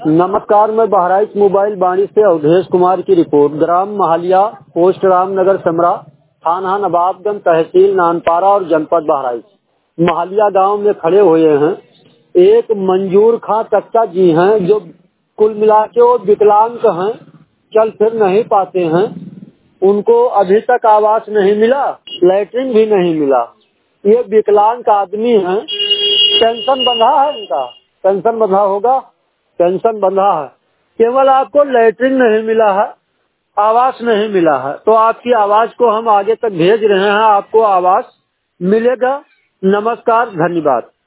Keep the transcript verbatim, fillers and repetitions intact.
नमस्कार, मैं बहराइच मोबाइल बाणी से अवधेश कुमार की रिपोर्ट। ग्राम महालिया, पोस्ट रामनगर समरा, थाना नवाबगंज, तहसील नानपारा और जनपद बहराइच। महालिया गांव में खड़े हुए हैं। एक मंजूर खां चच्चा जी हैं जो कुल मिला के वो विकलांग हैं, चल फिर नहीं पाते हैं। उनको अभी तक आवास नहीं मिला, लैट्रिन भी नहीं मिला। ये विकलांग आदमी हैं। पेंशन बंधा है, इनका पेंशन बंधा होगा, पेंशन बंधा है। केवल आपको लैट्रिन नहीं मिला है, आवास नहीं मिला है। तो आपकी आवाज को हम आगे तक भेज रहे हैं, आपको आवास मिलेगा। नमस्कार, धन्यवाद।